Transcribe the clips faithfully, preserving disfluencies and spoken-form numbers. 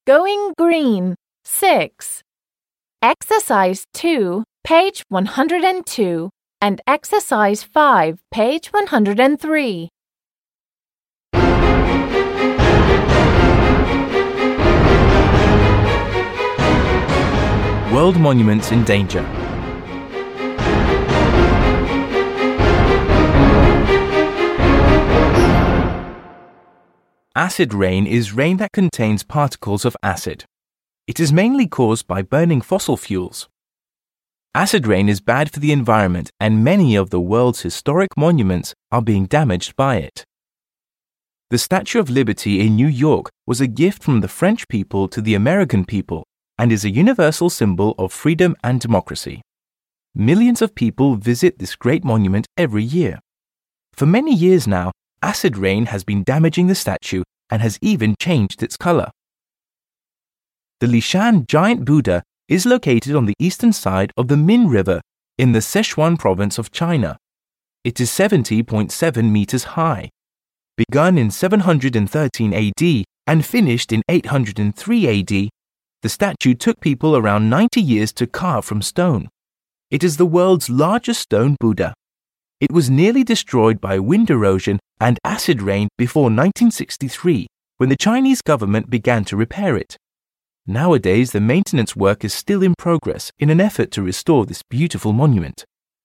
Going Green, six. Exercise two, page one hundred two, and Exercise five, page one hundred three. World monuments in danger. Acid rain is rain that contains particles of acid. It is mainly caused by burning fossil fuels. Acid rain is bad for the environment, and many of the world's historic monuments are being damaged by it. The Statue of Liberty in New York was a gift from the French people to the American people and is a universal symbol of freedom and democracy. Millions of people visit this great monument every year. For many years now, acid rain has been damaging the statue and has even changed its color. The Lishan giant Buddha is located on the eastern side of the Min River in the Sichuan province of China. It is seventy point seven meters high. Begun in seven hundred thirteen A D and finished in eight hundred three A D, the statue took people around ninety years to carve from stone. It is the world's largest stone Buddha. It was nearly destroyed by wind erosion and acid rain before nineteen sixty-three, when the Chinese government began to repair it. Nowadays, the maintenance work is still in progress in an effort to restore this beautiful monument.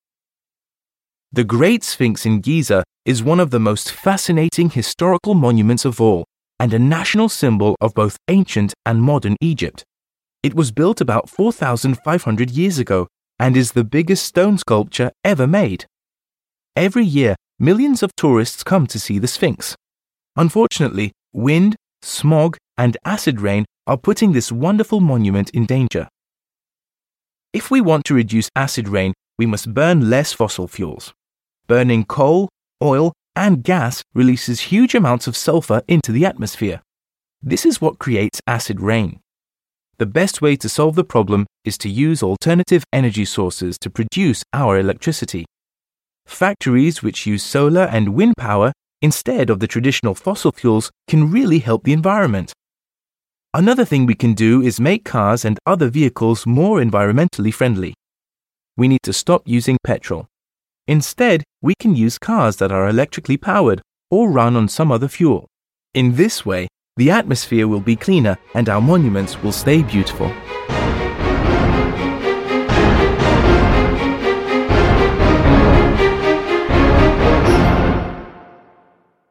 The Great Sphinx in Giza is one of the most fascinating historical monuments of all and a national symbol of both ancient and modern Egypt. It was built about four thousand five hundred years ago and is the biggest stone sculpture ever made. Every year, millions of tourists come to see the Sphinx. Unfortunately, wind, smog, and acid rain are putting this wonderful monument in danger. If we want to reduce acid rain, we must burn less fossil fuels. Burning coal, oil, and gas releases huge amounts of sulfur into the atmosphere. This is what creates acid rain. The best way to solve the problem is to use alternative energy sources to produce our electricity. Factories which use solar and wind power instead of the traditional fossil fuels can really help the environment. Another thing we can do is make cars and other vehicles more environmentally friendly. We need to stop using petrol. Instead, we can use cars that are electrically powered or run on some other fuel. In this way, the atmosphere will be cleaner and our monuments will stay beautiful.